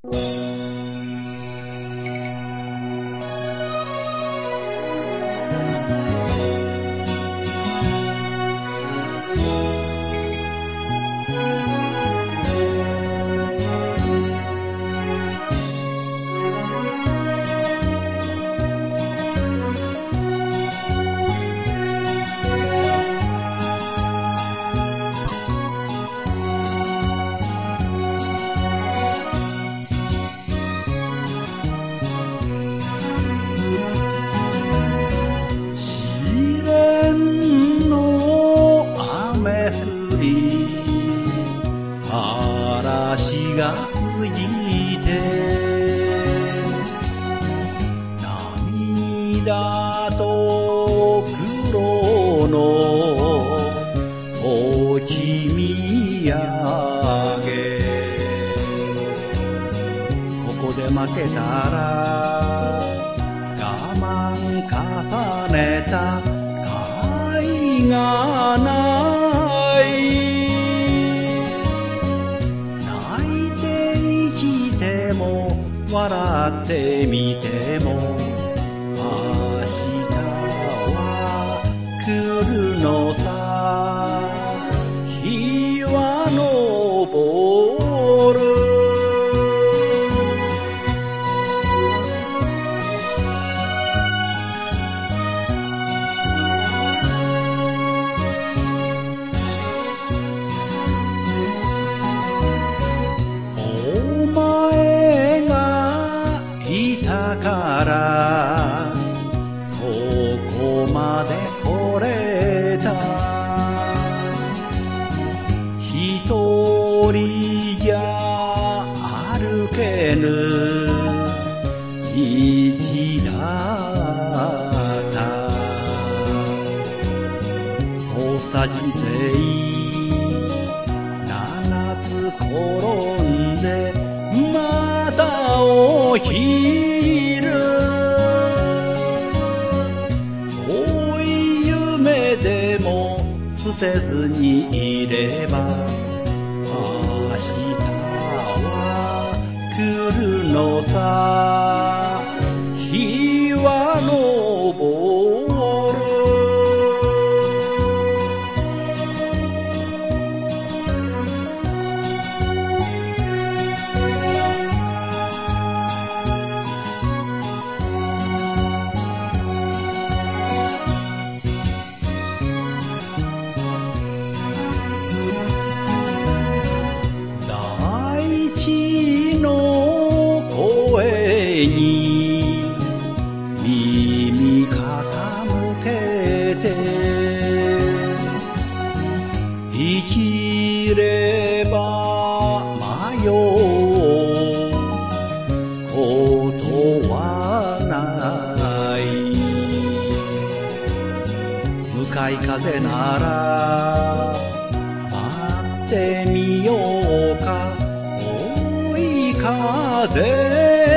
嵐が過ぎて涙と黒の落ち見上げここで負けたら我慢重ねた甲斐がない笑ってみても明日は来るのさ日は昇るお前がいたからここまで来れた一人じゃ歩けぬ道だった土佐人生七つ転んでまたお昼遠い夢でも捨てずにいれば明日は来るのさ日は昇る大地の声に耳傾けて生きれば迷うことはない向かい風なら待ってみようか追い風